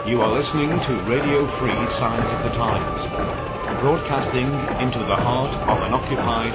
You are listening to Radio Free Signs of the Times, broadcasting into the heart of an occupied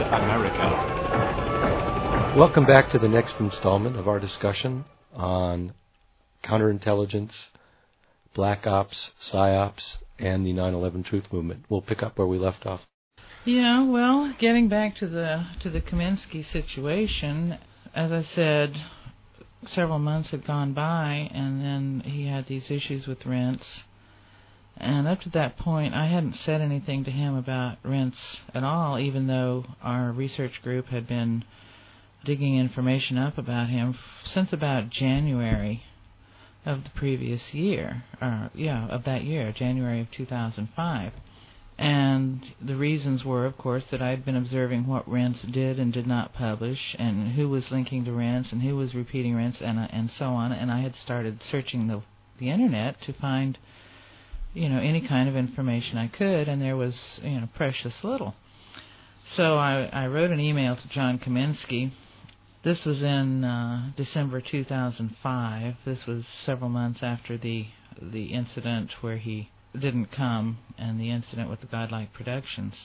America. Welcome back to the next installment of our discussion on counterintelligence, black ops, psyops, and the 9/11 truth movement. We'll pick up where we left off. Yeah, well, getting back to the Kaminsky situation, as I said, several months had gone by, and then he had these issues with Rents. And up to that point, I hadn't said anything to him about Rents at all, even though our research group had been digging information up about him since about January of the previous year, of that year, January of 2005. And the reasons were, of course, that I'd been observing what Rents did and did not publish, and who was linking to Rents, and who was repeating Rents, and so on. And I had started searching the Internet to find, any kind of information I could, and there was, precious little. So I wrote an email to John Kaminsky. This was in December 2005. This was several months after the incident where he didn't come, and the incident with the Godlike Productions.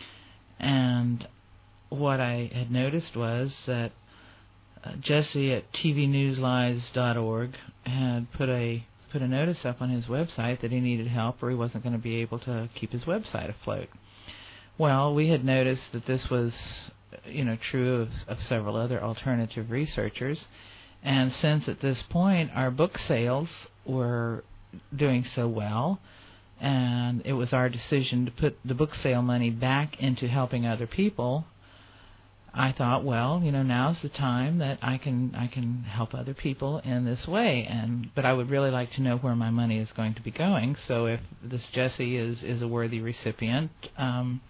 And what I had noticed was that Jesse at tvnewslies.org had put a notice up on his website that he needed help or he wasn't going to be able to keep his website afloat. Well, we had noticed that this was, true of several other alternative researchers, and since at this point our book sales were doing so well, and it was our decision to put the book sale money back into helping other people, I thought, well, now's the time that I can help other people in this way, but I would really like to know where my money is going to be going. So if this Jesse is a worthy recipient, I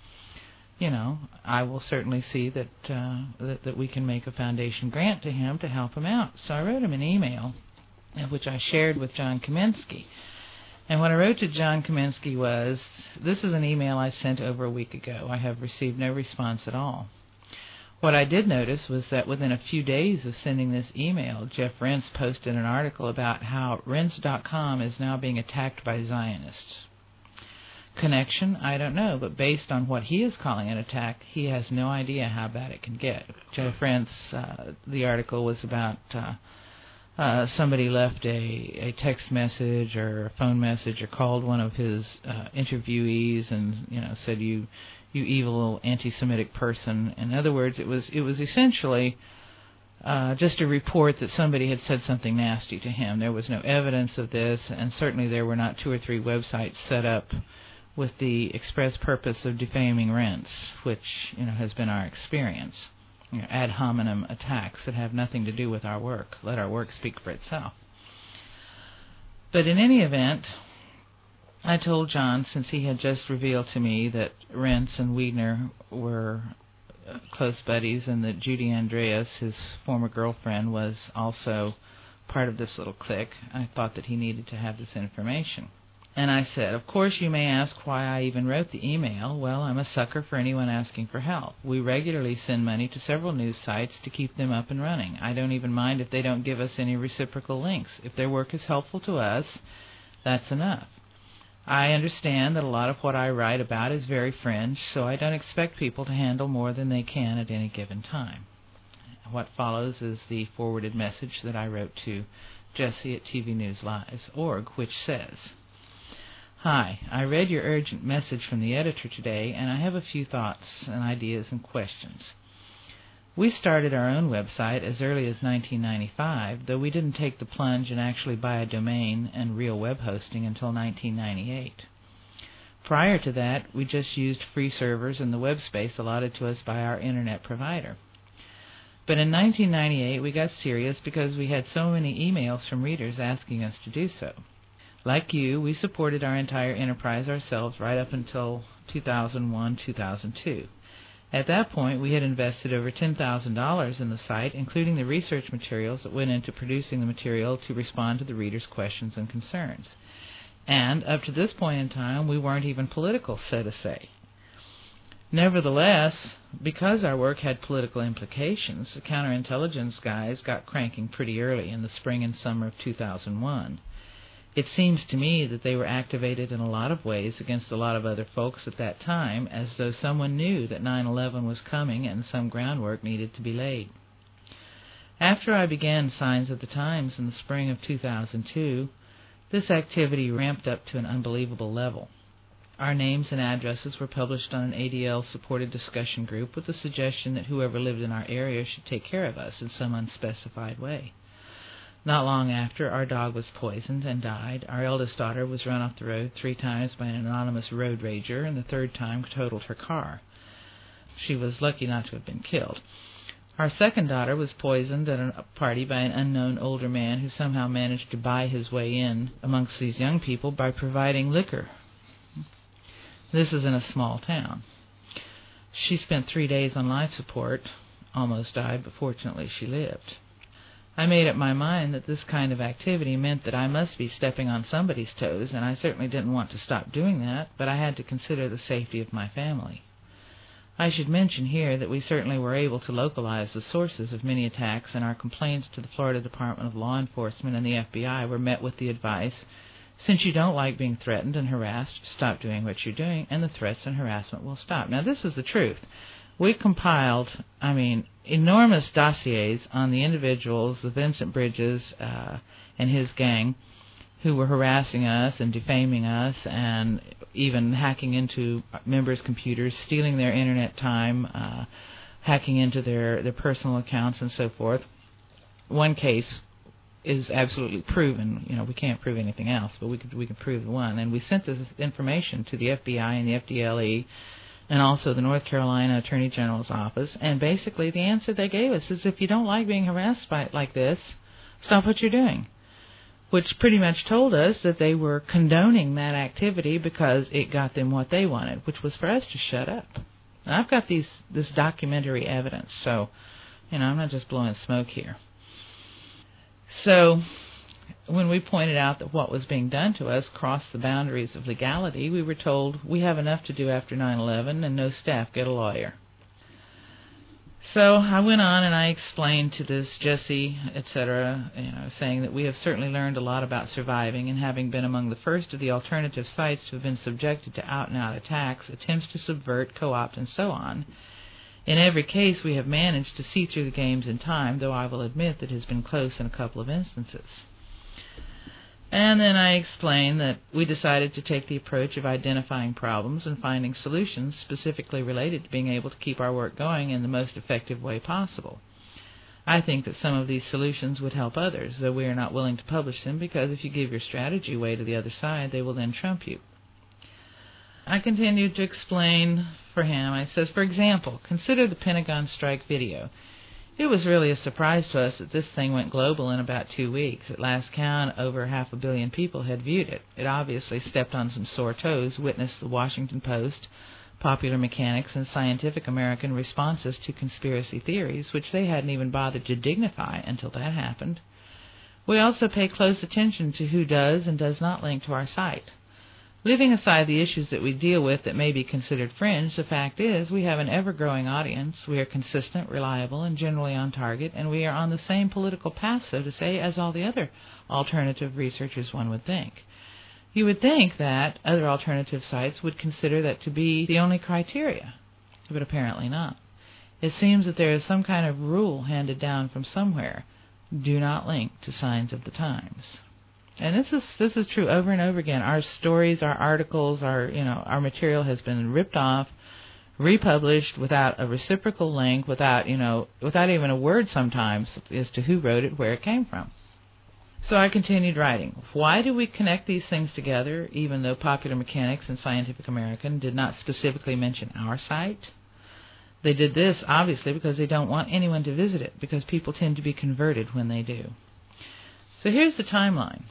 will certainly see that we can make a foundation grant to him to help him out. So I wrote him an email, which I shared with John Kaminsky. And what I wrote to John Kaminsky was, this is an email I sent over a week ago. I have received no response at all. What I did notice was that within a few days of sending this email, Jeff Rense posted an article about how Rense.com is now being attacked by Zionists. Connection? I don't know, but based on what he is calling an attack, he has no idea how bad it can get. Jeff Rense, the article was about somebody left a text message or a phone message or called one of his interviewees and said, you evil anti-Semitic person. In other words, it was essentially just a report that somebody had said something nasty to him. There was no evidence of this, and certainly there were not 2 or 3 websites set up with the express purpose of defaming Rents, which has been our experience. Ad hominem attacks that have nothing to do with our work. Let our work speak for itself. But in any event, I told John, since he had just revealed to me that Rents and Wiedner were close buddies and that Judy Andreas, his former girlfriend, was also part of this little clique, I thought that he needed to have this information. And I said, of course you may ask why I even wrote the email. Well, I'm a sucker for anyone asking for help. We regularly send money to several news sites to keep them up and running. I don't even mind if they don't give us any reciprocal links. If their work is helpful to us, that's enough. I understand that a lot of what I write about is very fringe, so I don't expect people to handle more than they can at any given time. What follows is the forwarded message that I wrote to Jesse at tvnewslies.org, which says, Hi, I read your urgent message from the editor today, and I have a few thoughts and ideas and questions. We started our own website as early as 1995, though we didn't take the plunge and actually buy a domain and real web hosting until 1998. Prior to that, we just used free servers and the web space allotted to us by our internet provider. But in 1998, we got serious because we had so many emails from readers asking us to do so. Like you, we supported our entire enterprise ourselves right up until 2001-2002. At that point, we had invested over $10,000 in the site, including the research materials that went into producing the material to respond to the readers' questions and concerns. And up to this point in time, we weren't even political, so to say. Nevertheless, because our work had political implications, the counterintelligence guys got cranking pretty early in the spring and summer of 2001. It seems to me that they were activated in a lot of ways against a lot of other folks at that time, as though someone knew that 9/11 was coming and some groundwork needed to be laid. After I began Signs of the Times in the spring of 2002, this activity ramped up to an unbelievable level. Our names and addresses were published on an ADL-supported discussion group with the suggestion that whoever lived in our area should take care of us in some unspecified way. Not long after, our dog was poisoned and died. Our eldest daughter was run off the road 3 times by an anonymous road rager, and the 3rd time totaled her car. She was lucky not to have been killed. Our second daughter was poisoned at a party by an unknown older man who somehow managed to buy his way in amongst these young people by providing liquor. This is in a small town. She spent 3 days on life support, almost died, but fortunately she lived. I made up my mind that this kind of activity meant that I must be stepping on somebody's toes, and I certainly didn't want to stop doing that, but I had to consider the safety of my family. I should mention here that we certainly were able to localize the sources of many attacks, and our complaints to the Florida Department of Law Enforcement and the FBI were met with the advice, since you don't like being threatened and harassed, stop doing what you're doing, and the threats and harassment will stop. Now, this is the truth. We compiled, enormous dossiers on the individuals, the Vincent Bridges and his gang, who were harassing us and defaming us and even hacking into members' computers, stealing their internet time, hacking into their personal accounts and so forth. One case is absolutely proven. We can't prove anything else, but we can prove the one. And we sent this information to the FBI and the FDLE and also the North Carolina Attorney General's office. And basically the answer they gave us is, if you don't like being harassed like this, stop what you're doing. Which pretty much told us that they were condoning that activity because it got them what they wanted, which was for us to shut up. And I've got this documentary evidence, so, I'm not just blowing smoke here. So, when we pointed out that what was being done to us crossed the boundaries of legality, we were told, we have enough to do after 9/11 and no staff, get a lawyer. So I went on and I explained to this Jesse, etc., saying that we have certainly learned a lot about surviving, and having been among the first of the alternative sites to have been subjected to out-and-out attacks, attempts to subvert, co-opt, and so on. In every case, we have managed to see through the games in time, though I will admit that it has been close in a couple of instances. And then I explained that we decided to take the approach of identifying problems and finding solutions specifically related to being able to keep our work going in the most effective way possible. I think that some of these solutions would help others, though we are not willing to publish them, because if you give your strategy away to the other side, they will then trump you. I continued to explain for him. I said, for example, consider the Pentagon strike video. It was really a surprise to us that this thing went global in about 2 weeks. At last count, over 500 million people had viewed it. It obviously stepped on some sore toes, witnessed the Washington Post, Popular Mechanics, and Scientific American responses to conspiracy theories, which they hadn't even bothered to dignify until that happened. We also pay close attention to who does and does not link to our site. Leaving aside the issues that we deal with that may be considered fringe, the fact is we have an ever-growing audience. We are consistent, reliable, and generally on target, and we are on the same political path, so to say, as all the other alternative researchers, one would think. You would think that other alternative sites would consider that to be the only criteria, but apparently not. It seems that there is some kind of rule handed down from somewhere. Do not link to Signs of the Times. And this is true over and over again. Our stories, our articles, our material has been ripped off, republished without a reciprocal link, without even a word sometimes as to who wrote it, where it came from. So I continued writing. Why do we connect these things together, even though Popular Mechanics and Scientific American did not specifically mention our site? They did this, obviously, because they don't want anyone to visit it, because people tend to be converted when they do. So here's the timeline.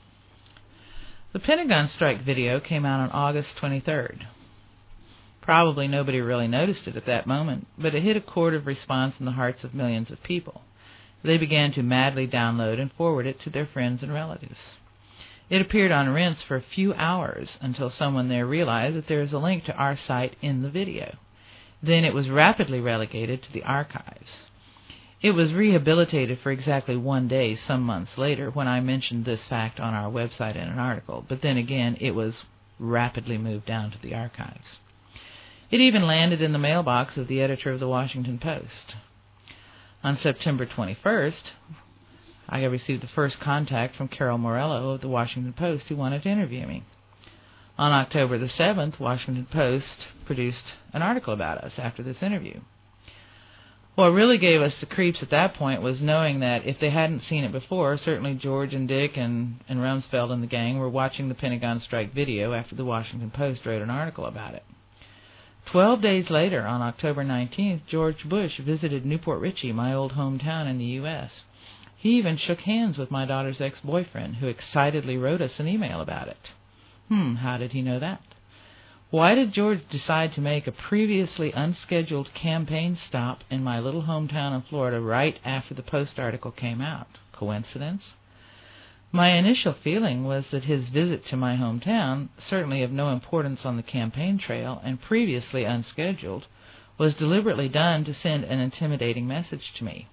The Pentagon strike video came out on August 23rd. Probably nobody really noticed it at that moment, but it hit a chord of response in the hearts of millions of people. They began to madly download and forward it to their friends and relatives. It appeared on Rense for a few hours until someone there realized that there is a link to our site in the video. Then it was rapidly relegated to the archives. It was rehabilitated for exactly 1 day some months later when I mentioned this fact on our website in an article, but then again it was rapidly moved down to the archives. It even landed in the mailbox of the editor of the Washington Post. On September 21st, I received the first contact from Carol Morello of the Washington Post, who wanted to interview me. On October the 7th, Washington Post produced an article about us after this interview. What really gave us the creeps at that point was knowing that if they hadn't seen it before, certainly George and Dick and Rumsfeld and the gang were watching the Pentagon strike video after the Washington Post wrote an article about it. 12 days later, on October 19th, George Bush visited Newport Richey, my old hometown in the U.S. He even shook hands with my daughter's ex-boyfriend, who excitedly wrote us an email about it. How did he know that? Why did George decide to make a previously unscheduled campaign stop in my little hometown in Florida right after the Post article came out? Coincidence? My initial feeling was that his visit to my hometown, certainly of no importance on the campaign trail and previously unscheduled, was deliberately done to send an intimidating message to me.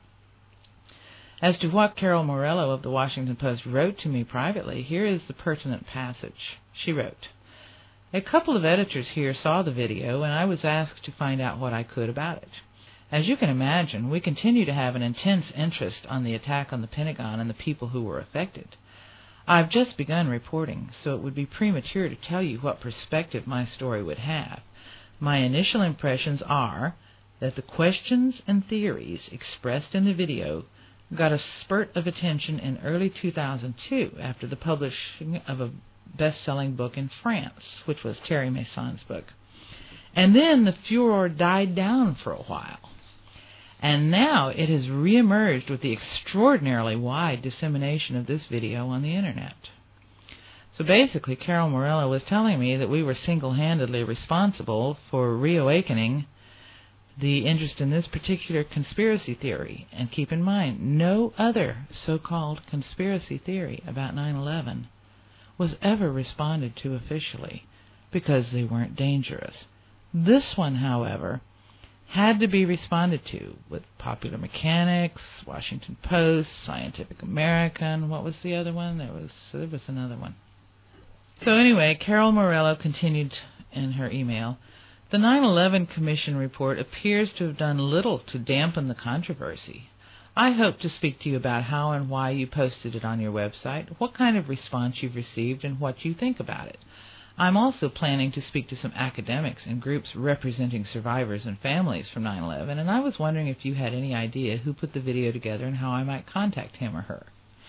As to what Carol Morello of the Washington Post wrote to me privately, here is the pertinent passage. She wrote, "A couple of editors here saw the video, and I was asked to find out what I could about it. As you can imagine, we continue to have an intense interest on the attack on the Pentagon and the people who were affected. I've just begun reporting, so it would be premature to tell you what perspective my story would have. My initial impressions are that the questions and theories expressed in the video got a spurt of attention in early 2002 after the publishing of a best-selling book in France, which was Terry Mason's book. And then the furor died down for a while. And now it has reemerged with the extraordinarily wide dissemination of this video on the Internet." So basically, Carol Morello was telling me that we were single-handedly responsible for reawakening the interest in this particular conspiracy theory. And keep in mind, no other so-called conspiracy theory about 9/11 was ever responded to officially because they weren't dangerous. This one, however, had to be responded to with Popular Mechanics, Washington Post, Scientific American. What was the other one? There was another one. So anyway, Carol Morello continued in her email, "The 9/11 Commission report appears to have done little to dampen the controversy. I hope to speak to you about how and why you posted it on your website, what kind of response you've received, and what you think about it. I'm also planning to speak to some academics and groups representing survivors and families from 9/11, and I was wondering if you had any idea who put the video together and how I might contact him or her."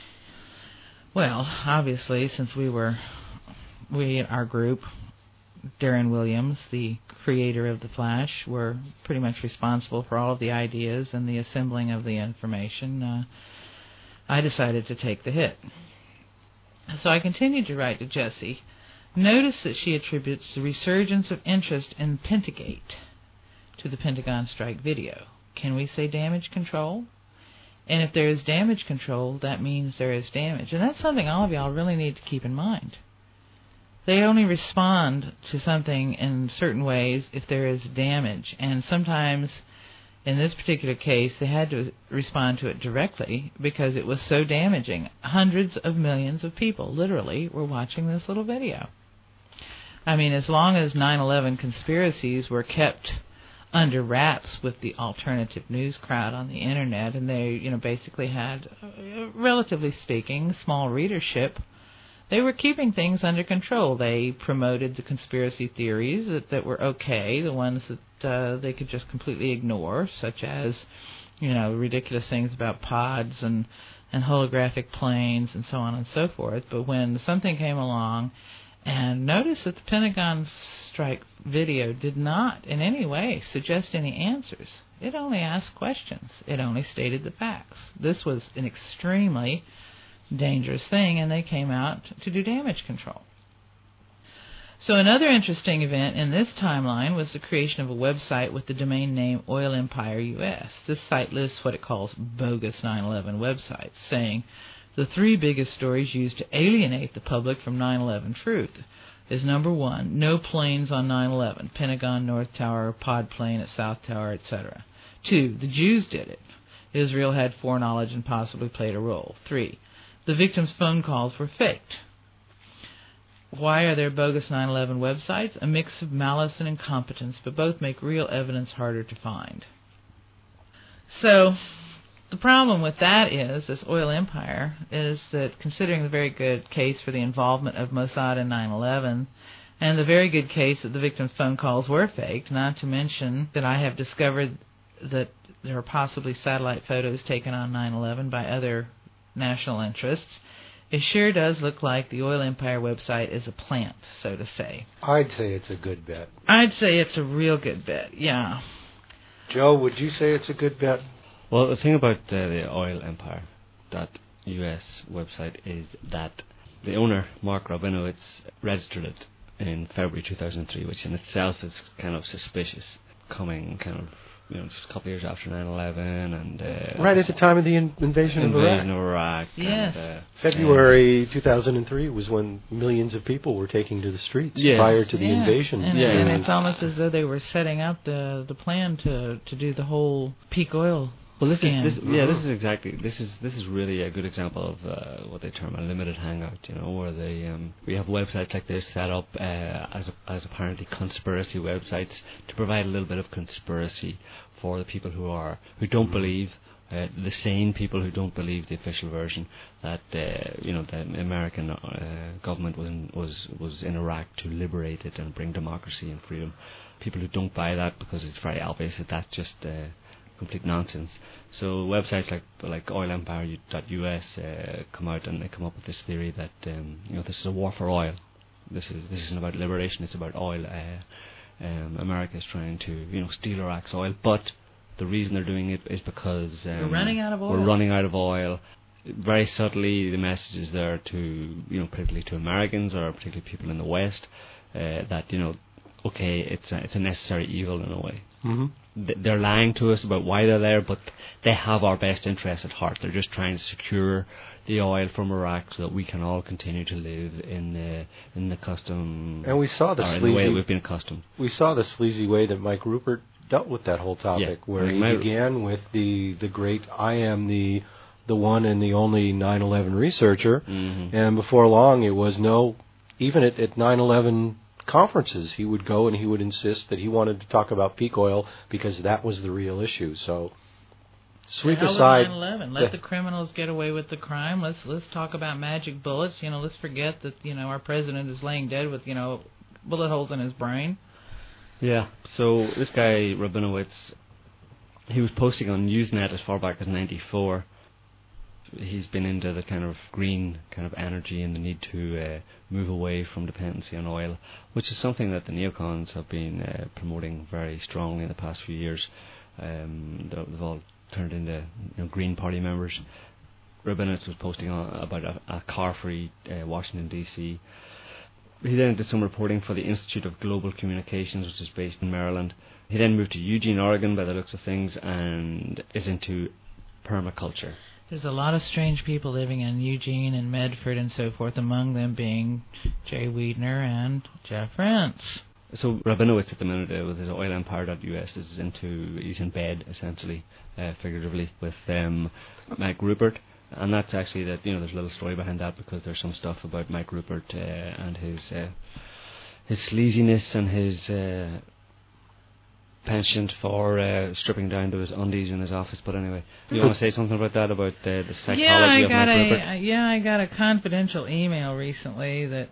Well, obviously, since our group, Darren Williams, the creator of The Flash, were pretty much responsible for all of the ideas and the assembling of the information, I decided to take the hit. So I continued to write to Jessie. Notice that she attributes the resurgence of interest in Pentagate to the Pentagon strike video. Can we say damage control? And if there is damage control, that means there is damage. And that's something all of y'all really need to keep in mind. They only respond to something in certain ways if there is damage. And sometimes, in this particular case, they had to respond to it directly because it was so damaging. Hundreds of millions of people, literally, were watching this little video. I mean, as long as 9/11 conspiracies were kept under wraps with the alternative news crowd on the Internet, and they, basically had, relatively speaking, small readership, they were keeping things under control. They promoted the conspiracy theories that were okay, the ones that they could just completely ignore, such as, ridiculous things about pods and holographic planes and so on and so forth. But when something came along, and notice that the Pentagon strike video did not in any way suggest any answers. It only asked questions. It only stated the facts. This was an extremely dangerous thing, and they came out to do damage control. So another interesting event in this timeline was the creation of a website with the domain name Oil Empire US. This site lists what it calls bogus 9/11 websites, saying, "The 3 biggest stories used to alienate the public from 9/11 truth is number 1, no planes on 9/11, Pentagon North Tower, pod plane at South Tower, etc. 2, the Jews did it. Israel had foreknowledge and possibly played a role. 3. The victim's phone calls were faked. Why are there bogus 9/11 websites? A mix of malice and incompetence, but both make real evidence harder to find. So, the problem with that is, this oil empire, is that considering the very good case for the involvement of Mossad in 9/11, and the very good case that the victim's phone calls were faked, not to mention that I have discovered that there are possibly satellite photos taken on 9/11 by other national interests, it sure does look like the oil empire website is a plant, so to say. I'd say it's a good bet. I'd say it's a real good bet, yeah. Joe, would you say it's a good bet? Well, the thing about the oilempire.us website is that the owner, Mark Rabinowitz, registered it in February 2003, which in itself is kind of suspicious, coming kind of, just a couple of years after 9/11 and right at the time of the invasion of Iraq. Yes. And, February 2003 was when millions of people were taking to the streets prior to the invasion. And it's almost as though they were setting up the plan to do the whole peak oil. Well, this scam. is really a good example of what they term a limited hangout. Where we have websites like this set up as apparently conspiracy websites to provide a little bit of conspiracy for the people who don't believe. The sane people who don't believe the official version that the American government was in Iraq to liberate it and bring democracy and freedom. People who don't buy that because it's very obvious that that's just complete nonsense. So websites like oilempire.us come out and they come up with this theory that this is a war for oil. This isn't about liberation. It's about oil. America is trying to steal Iraq's oil, but the reason they're doing it is because we're running out of oil. We're running out of oil. Very subtly, the message is there to particularly to Americans or particularly people in the West that okay, it's a necessary evil in a way. Mm-hmm. They're lying to us about why they're there, but they have our best interests at heart. They're just trying to secure the oil from Iraq so that we can all continue to live in the custom. And we saw the way we've been accustomed. We saw the sleazy way that Mike Rupert dealt with that whole topic, where he began with the great "I am the one and the only 9/11 researcher," and before long it was even at 9/11 conferences, he would go and he would insist that he wanted to talk about peak oil because that was the real issue. So, sweep aside 9/11. Let the criminals get away with the crime. Let's talk about magic bullets. Let's forget that our president is laying dead with bullet holes in his brain. Yeah. So this guy Rabinowitz, he was posting on Usenet as far back as '94. He's been into the kind of green kind of energy and the need to move away from dependency on oil, which is something that the neocons have been promoting very strongly in the past few years. They've all turned into Green Party members. Rabinowitz was posting about a car-free Washington, D.C. He then did some reporting for the Institute of Global Communications, which is based in Maryland. He then moved to Eugene, Oregon, by the looks of things, and is into permaculture. There's a lot of strange people living in Eugene and Medford and so forth, among them being Jay Weidner and Jeff Rentz. So Rabinowitz at the minute with his oilempire.us he's in bed, essentially, figuratively, with Mike Rupert. And that's actually there's a little story behind that, because there's some stuff about Mike Rupert and his sleaziness and his penchant for stripping down to his undies in his office. But anyway, you want to say something about that, about the psychology of Mike Rupert? I got a confidential email recently that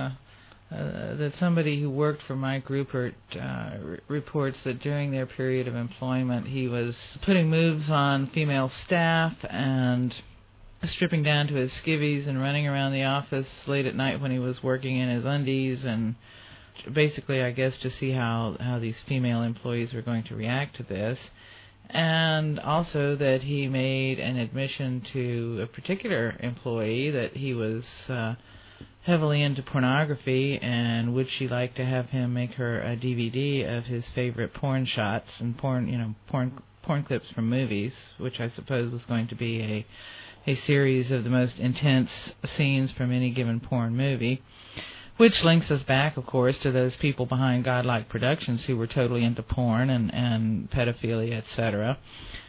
somebody who worked for Mike Rupert reports that during their period of employment he was putting moves on female staff and stripping down to his skivvies and running around the office late at night when he was working in his undies, and basically, I guess, to see how these female employees were going to react to this. And also that he made an admission to a particular employee that he was heavily into pornography, and would she like to have him make her a DVD of his favorite porn shots and porn clips from movies, which I suppose was going to be a series of the most intense scenes from any given porn movie. Which links us back, of course, to those people behind Godlike Productions who were totally into porn and pedophilia, etc.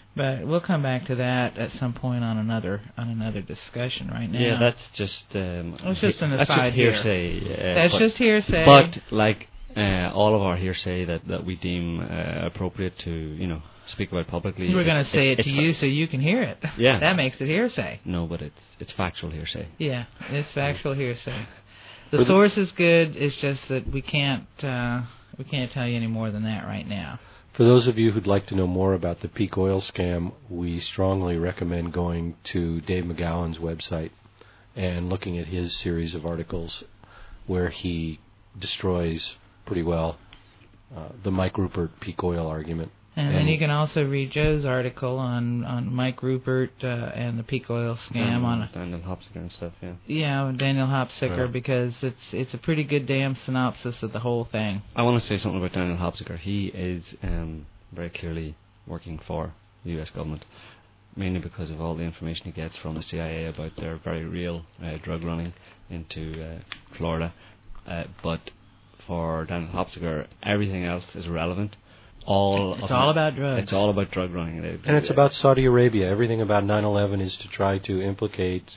But we'll come back to that at some point on another discussion. Right now, yeah, that's just it's just an that's aside just hearsay. That's just hearsay. But like all of our hearsay that we deem appropriate to speak about publicly, we're going to say it to you so you can hear it. Yeah, that makes it hearsay. No, but it's factual hearsay. Yeah, it's factual hearsay. The source is good. It's just that we can't tell you any more than that right now. For those of you who'd like to know more about the peak oil scam, we strongly recommend going to Dave McGowan's website and looking at his series of articles where he destroys pretty well the Mike Ruppert peak oil argument. And then you can also read Joe's article on Mike Ruppert and the peak oil scam on Daniel Hopsicker and stuff. Yeah. Yeah, Daniel Hopsicker, because it's a pretty good damn synopsis of the whole thing. I want to say something about Daniel Hopsicker. He is very clearly working for the U.S. government, mainly because of all the information he gets from the CIA about their very real drug running into Florida. But for Daniel Hopsicker, everything else is irrelevant. It's all about drugs. It's all about drug running. And it's about Saudi Arabia. Everything about 9/11 is to try to implicate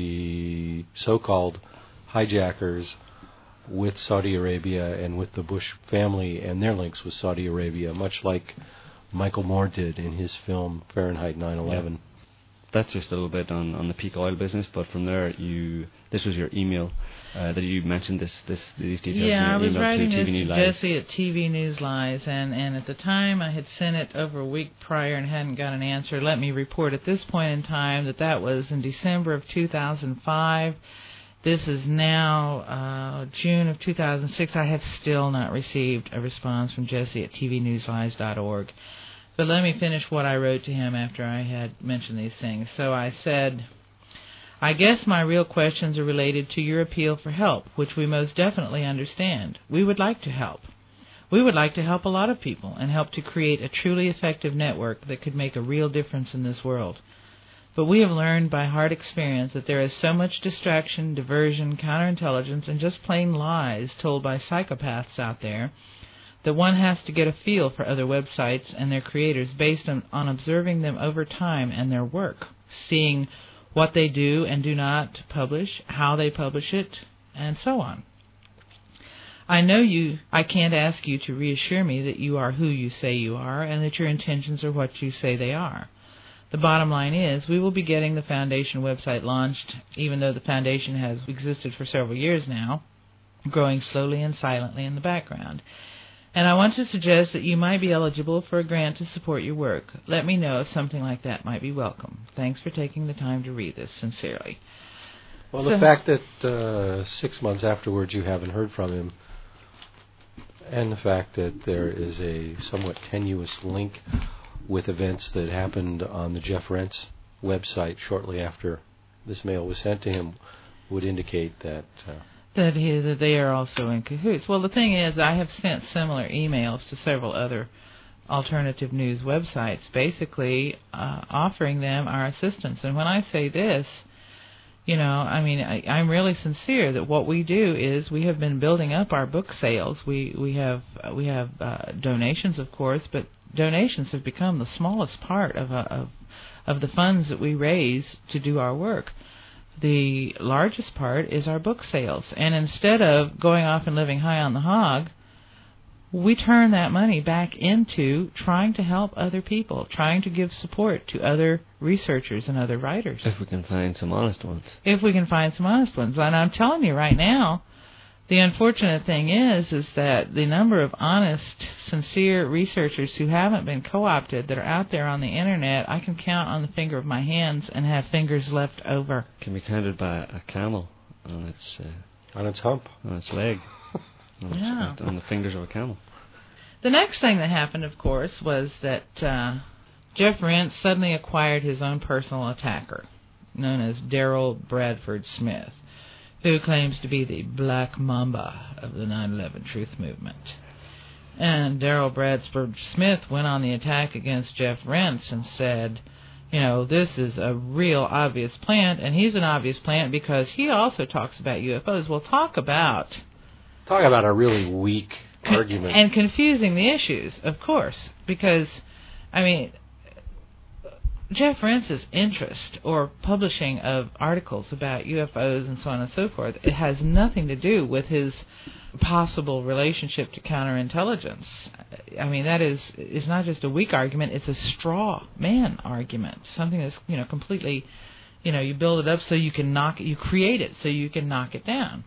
the so-called hijackers with Saudi Arabia and with the Bush family and their links with Saudi Arabia, much like Michael Moore did in his film Fahrenheit 9/11. Yeah. That's just a little bit on the peak oil business, but from there, this was your email that you mentioned these details. Yeah, I was writing this to Lies. Jesse at TV News Lies, and at the time I had sent it over a week prior and hadn't got an answer. Let me report at this point in time that was in December of 2005. This is now June of 2006. I have still not received a response from Jesse at tvnewslies.org. But let me finish what I wrote to him after I had mentioned these things. So I said, I guess my real questions are related to your appeal for help, which we most definitely understand. We would like to help. We would like to help a lot of people and help to create a truly effective network that could make a real difference in this world. But we have learned by hard experience that there is so much distraction, diversion, counterintelligence, and just plain lies told by psychopaths out there that one has to get a feel for other websites and their creators based on observing them over time and their work, seeing what they do and do not publish, how they publish it, and so on. I can't ask you to reassure me that you are who you say you are and that your intentions are what you say they are. The bottom line is we will be getting the Foundation website launched, even though the Foundation has existed for several years now, growing slowly and silently in the background. And I want to suggest that you might be eligible for a grant to support your work. Let me know if something like that might be welcome. Thanks for taking the time to read this. Sincerely. Well, the fact that 6 months afterwards you haven't heard from him, and the fact that there is a somewhat tenuous link with events that happened on the Jeff Rentz website shortly after this mail was sent to him, would indicate that... that they are also in cahoots. Well, the thing is, I have sent similar emails to several other alternative news websites, basically offering them our assistance. And when I say this, I'm really sincere that what we do is we have been building up our book sales. We have donations, of course, but donations have become the smallest part of the funds that we raise to do our work. The largest part is our book sales. And instead of going off and living high on the hog, we turn that money back into trying to help other people, trying to give support to other researchers and other writers. If we can find some honest ones. And I'm telling you right now, the unfortunate thing is that the number of honest, sincere researchers who haven't been co-opted that are out there on the Internet, I can count on the finger of my hands and have fingers left over. Can be counted by a camel on its hump, on its leg, on the fingers of a camel. The next thing that happened, of course, was that Jeff Rentz suddenly acquired his own personal attacker, known as Daryl Bradford Smith, who claims to be the Black Mamba of the 9/11 Truth Movement. And Daryl Bradford Smith went on the attack against Jeff Rentz and said, this is a real obvious plant, and he's an obvious plant because he also talks about UFOs. Well, talk about a really weak argument. And confusing the issues, of course, because, Jeff Rense's interest or publishing of articles about UFOs and so on and so forth, it has nothing to do with his possible relationship to counterintelligence. I mean, that is not just a weak argument, it's a straw man argument. Something that's, completely, you build it up so you can knock it, you create it so you can knock it down.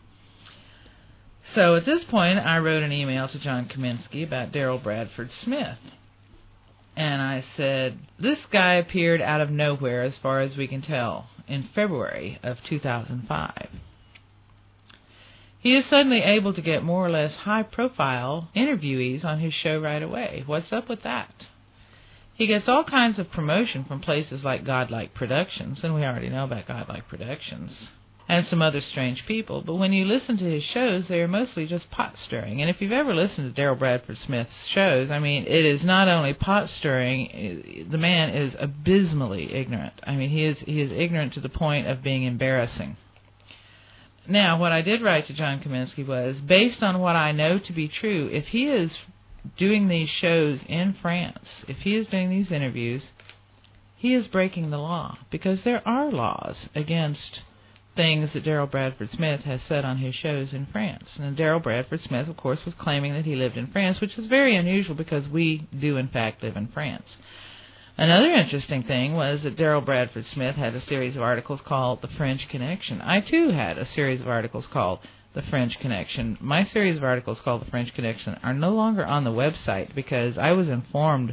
So at this point, I wrote an email to John Kaminsky about Daryl Bradford Smith. And I said, this guy appeared out of nowhere, as far as we can tell, in February of 2005. He is suddenly able to get more or less high-profile interviewees on his show right away. What's up with that? He gets all kinds of promotion from places like Godlike Productions, and we already know about Godlike Productions, and some other strange people. But when you listen to his shows, they are mostly just pot-stirring. And if you've ever listened to Daryl Bradford Smith's shows, I mean, it is not only pot-stirring, the man is abysmally ignorant. I mean, he is ignorant to the point of being embarrassing. Now, what I did write to John Kaminsky was, based on what I know to be true, if he is doing these shows in France, if he is doing these interviews, he is breaking the law, because there are laws against things that Daryl Bradford Smith has said on his shows in France. And Daryl Bradford Smith, of course, was claiming that he lived in France, which is very unusual because we do, in fact, live in France. Another interesting thing was that Daryl Bradford Smith had a series of articles called The French Connection. I, too, had a series of articles called The French Connection. My series of articles called The French Connection are no longer on the website because I was informed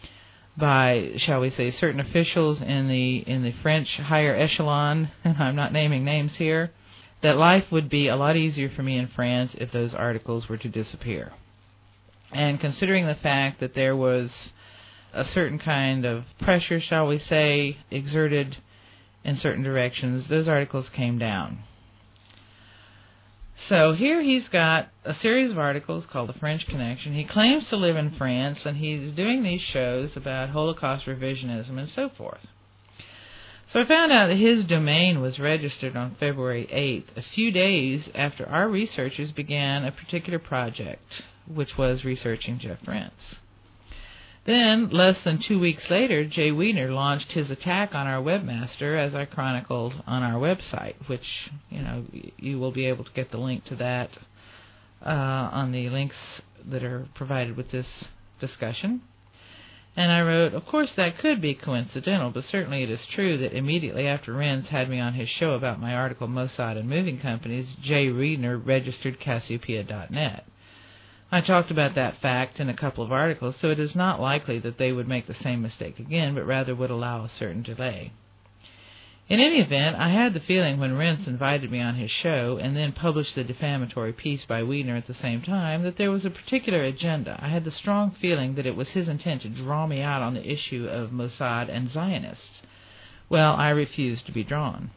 by, shall we say, certain officials in the French higher echelon, and I'm not naming names here, that life would be a lot easier for me in France if those articles were to disappear. And considering the fact that there was a certain kind of pressure, shall we say, exerted in certain directions, those articles came down. So here he's got a series of articles called The French Connection. He claims to live in France, and he's doing these shows about Holocaust revisionism and so forth. So I found out that his domain was registered on February 8th, a few days after our researchers began a particular project, which was researching Jeff Rense. Then, less than 2 weeks later, Jay Weidner launched his attack on our webmaster, as I chronicled on our website, which, you will be able to get the link to that on the links that are provided with this discussion. And I wrote, of course that could be coincidental, but certainly it is true that immediately after Rense had me on his show about my article Mossad and Moving Companies, Jay Weidner registered Cassiopeia.net. I talked about that fact in a couple of articles, so it is not likely that they would make the same mistake again, but rather would allow a certain delay. In any event, I had the feeling when Rense invited me on his show and then published the defamatory piece by Weidner at the same time that there was a particular agenda. I had the strong feeling that it was his intent to draw me out on the issue of Mossad and Zionists. Well, I refused to be drawn.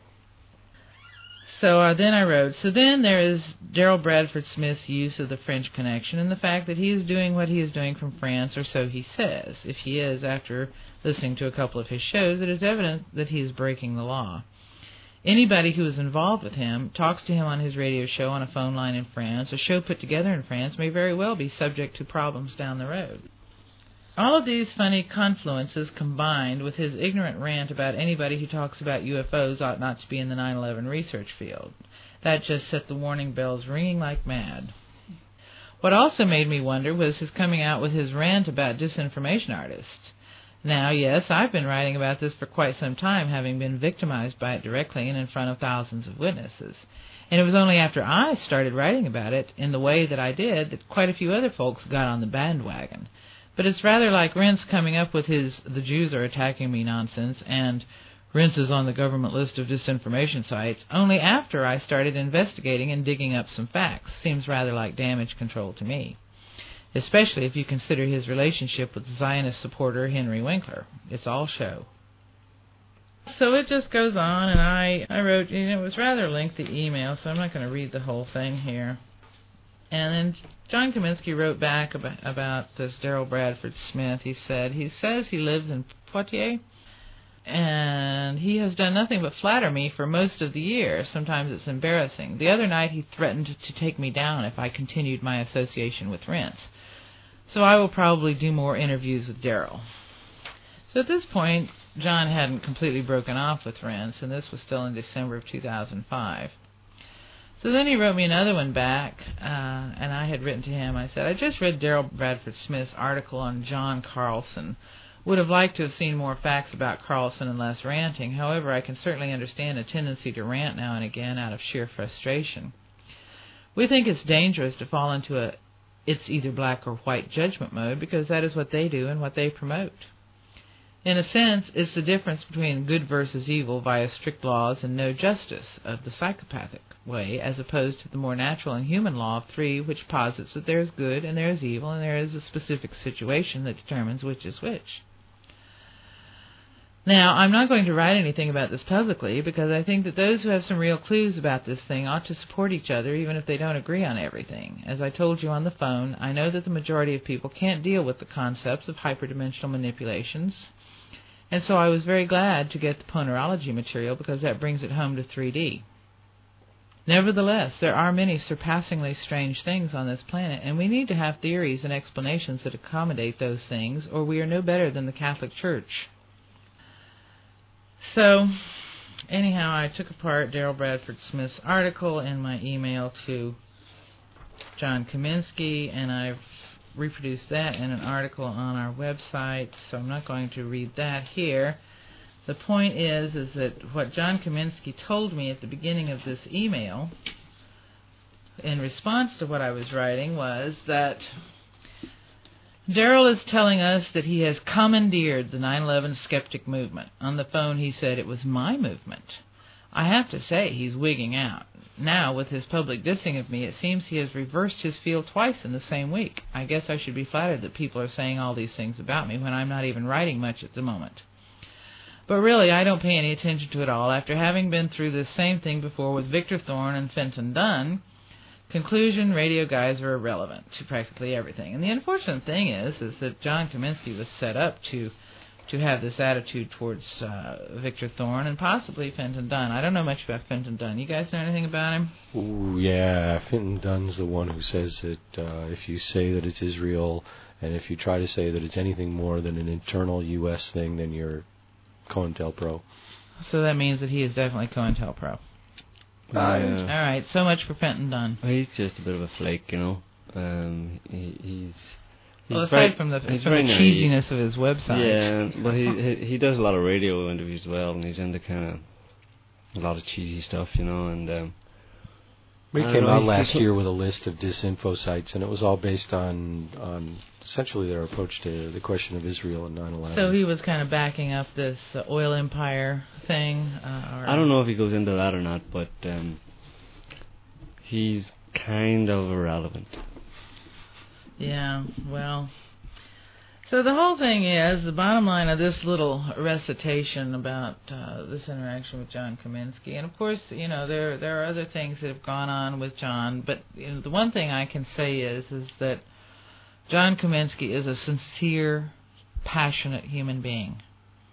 So then I wrote, so then there is Daryl Bradford Smith's use of the French Connection and the fact that he is doing what he is doing from France, or so he says. If he is, after listening to a couple of his shows, it is evident that he is breaking the law. Anybody who is involved with him, talks to him on his radio show on a phone line in France, a show put together in France, may very well be subject to problems down the road. All of these funny confluences combined with his ignorant rant about anybody who talks about UFOs ought not to be in the 9/11 research field. That just set the warning bells ringing like mad. What also made me wonder was his coming out with his rant about disinformation artists. Now, yes, I've been writing about this for quite some time, having been victimized by it directly and in front of thousands of witnesses. And it was only after I started writing about it in the way that I did that quite a few other folks got on the bandwagon. But it's rather like Rense coming up with his "the Jews are attacking me" nonsense and Rense is on the government list of disinformation sites, only after I started investigating and digging up some facts. Seems rather like damage control to me, especially if you consider his relationship with Zionist supporter Henry Winkler. It's all show. So it just goes on, and I wrote, it was rather a lengthy email, so I'm not going to read the whole thing here. And then John Kaminsky wrote back about this Daryl Bradford Smith. He says he lives in Poitiers, and he has done nothing but flatter me for most of the year. Sometimes it's embarrassing. The other night he threatened to take me down if I continued my association with Rense. So I will probably do more interviews with Daryl. So at this point, John hadn't completely broken off with Rents, and this was still in December of 2005. So then he wrote me another one back, and I had written to him. I said, I just read Daryl Bradford Smith's article on John Carlson. Would have liked to have seen more facts about Carlson and less ranting. However, I can certainly understand a tendency to rant now and again out of sheer frustration. We think it's dangerous to fall into a it's either black or white judgment mode because that is what they do and what they promote. In a sense, it's the difference between good versus evil via strict laws and no justice of the psychopathic way, as opposed to the more natural and human law of three, which posits that there is good and there is evil and there is a specific situation that determines which is which. Now, I'm not going to write anything about this publicly because I think that those who have some real clues about this thing ought to support each other even if they don't agree on everything. As I told you on the phone, I know that the majority of people can't deal with the concepts of hyperdimensional manipulations, and so I was very glad to get the ponerology material because that brings it home to 3D. Nevertheless, there are many surpassingly strange things on this planet, and we need to have theories and explanations that accommodate those things, or we are no better than the Catholic Church. So, anyhow, I took apart Daryl Bradford Smith's article in my email to John Kaminsky, and I've reproduced that in an article on our website, so I'm not going to read that here. The point is that what John Kaminsky told me at the beginning of this email, in response to what I was writing, was that Daryl is telling us that he has commandeered the 9/11 skeptic movement. On the phone he said it was my movement. I have to say he's wigging out. Now, with his public dissing of me, it seems he has reversed his field twice in the same week. I guess I should be flattered that people are saying all these things about me when I'm not even writing much at the moment. But really, I don't pay any attention to it all. After having been through this same thing before with Victor Thorne and Fenton Dunn, conclusion, radio guys are irrelevant to practically everything. And the unfortunate thing is that John Kaminsky was set up to have this attitude towards Victor Thorne and possibly Fenton Dunn. I don't know much about Fenton Dunn. You guys know anything about him? Ooh, yeah, Fenton Dunn's the one who says that if you say that it's Israel and if you try to say that it's anything more than an internal U.S. thing, then you're COINTELPRO. So that means that he is definitely COINTELPRO. All right, so much for Fenton Dunn. He's just a bit of a flake, you know. He's aside from the cheesiness of his website. Yeah, but he does a lot of radio interviews as well, and he's into kind of a lot of cheesy stuff, you know. And we came out last year with a list of disinfo sites, and it was all based on essentially their approach to the question of Israel and 9/11. So he was kind of backing up this oil empire thing? I don't know if he goes into that or not, but he's kind of irrelevant. Yeah, well, so the whole thing is, the bottom line of this little recitation about this interaction with John Kaminsky, and of course, you know, there are other things that have gone on with John, but you know, the one thing I can say is that John Kaminsky is a sincere, passionate human being.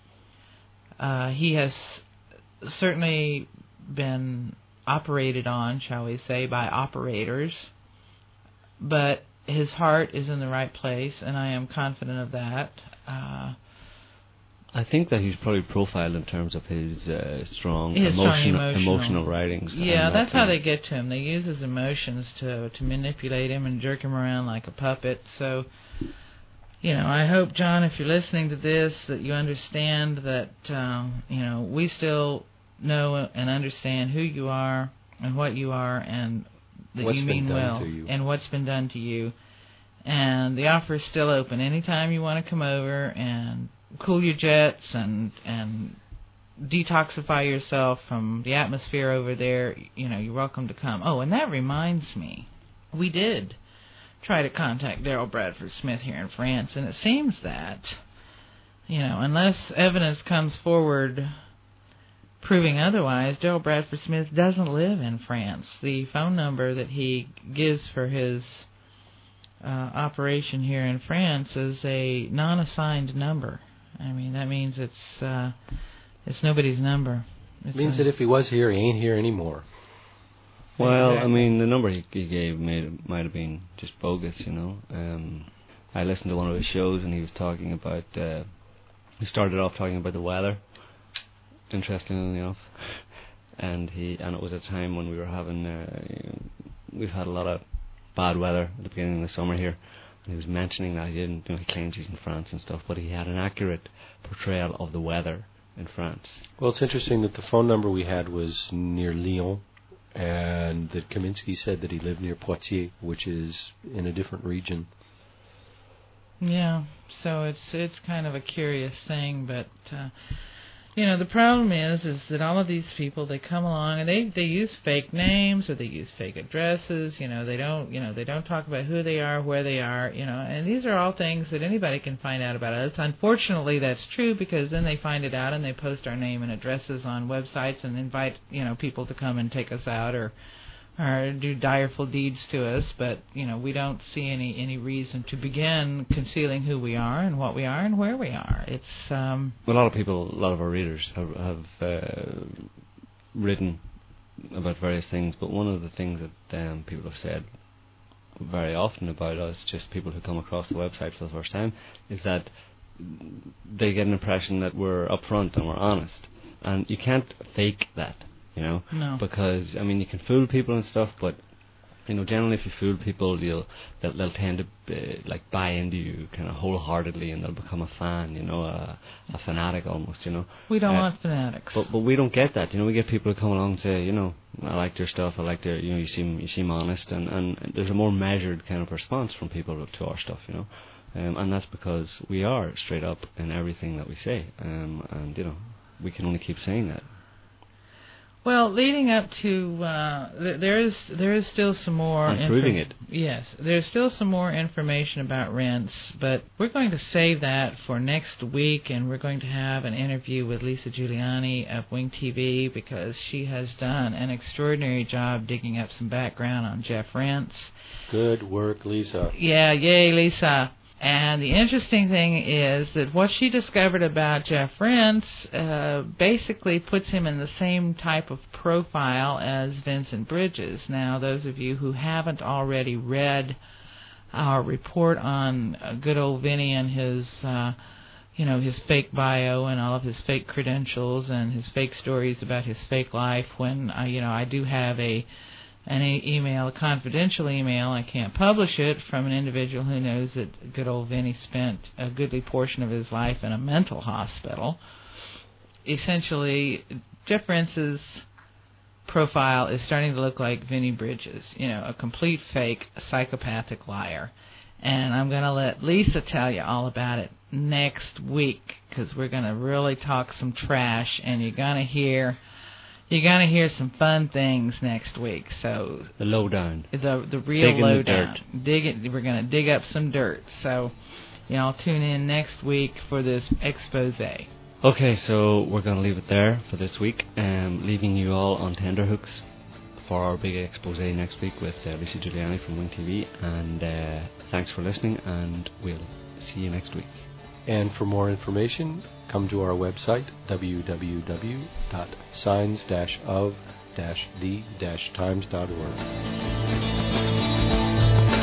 He has certainly been operated on, shall we say, by operators, but his heart is in the right place, and I am confident of that. I think that he's probably profiled in terms of his strong emotional writings. Yeah, that's how they get to him. They use his emotions to manipulate him and jerk him around like a puppet. So, you know, I hope, John, if you're listening to this, that you understand that, you know, we still know and understand who you are and what you are, and that you mean well, and what's been done to you. And the offer is still open. Anytime you want to come over and cool your jets and detoxify yourself from the atmosphere over there, you know, you're welcome to come. Oh, and that reminds me, we did try to contact Daryl Bradford Smith here in France, and it seems that, you know, unless evidence comes forward proving otherwise, Daryl Bradford Smith doesn't live in France. The phone number that he gives for his operation here in France is a non-assigned number. I mean, that means it's nobody's number. It means that if he was here, he ain't here anymore. Well, I mean, the number he gave might have been just bogus, you know. I listened to one of his shows, and he was talking about We started off talking about the weather, interestingly enough, and it was a time when we were having we've had a lot of bad weather at the beginning of the summer here. And he was mentioning that he claims he's in France and stuff, but he had an accurate portrayal of the weather in France. Well, it's interesting that the phone number we had was near Lyon, and that Kaminsky said that he lived near Poitiers, which is in a different region. Yeah, so it's kind of a curious thing, but the problem is that all of these people, they come along and they use fake names or they use fake addresses. They don't talk about who they are, where they are. And these are all things that anybody can find out about us. Unfortunately, that's true, because then they find it out and they post our name and addresses on websites and invite people to come and take us out or do direful deeds to us, but we don't see any reason to begin concealing who we are and what we are and where we are. It's a lot of our readers have written about various things, but one of the things that people have said very often about us, just people who come across the website for the first time, is that they get an impression that we're upfront and we're honest, and you can't fake that. No. Because you can fool people and stuff, but generally if you fool people, they'll tend to buy into you kind of wholeheartedly, and they'll become a fan, a fanatic almost. We don't want fanatics. But we don't get that. We get people who come along and say, I like your stuff. I like their, you seem honest, and there's a more measured kind of response from people to our stuff. And that's because we are straight up in everything that we say, and we can only keep saying that. Well, leading up to there is still some more. Proving it. Yes, there's still some more information about rents, but we're going to save that for next week, and we're going to have an interview with Lisa Giuliani of Wing TV, because she has done an extraordinary job digging up some background on Jeff Rense. Good work, Lisa. Yeah, yay, Lisa. And the interesting thing is that what she discovered about Jeff Rense basically puts him in the same type of profile as Vincent Bridges. Now, those of you who haven't already read our report on good old Vinny and his his fake bio and all of his fake credentials and his fake stories about his fake life, when I do have an email, a confidential email, I can't publish it, from an individual who knows that good old Vinny spent a goodly portion of his life in a mental hospital. Essentially, Jeff Rense's profile is starting to look like Vinny Bridges, a complete fake, psychopathic liar. And I'm going to let Lisa tell you all about it next week, because we're going to really talk some trash, and you're going to hear some fun things next week. So the lowdown, the real lowdown. We're going to dig up some dirt. So y'all tune in next week for this expose. Okay, so we're going to leave it there for this week, leaving you all on tenterhooks for our big expose next week with Lisa Giuliani from Wing TV. And thanks for listening, and we'll see you next week. And for more information, come to our website, www.signs-of-the-times.org.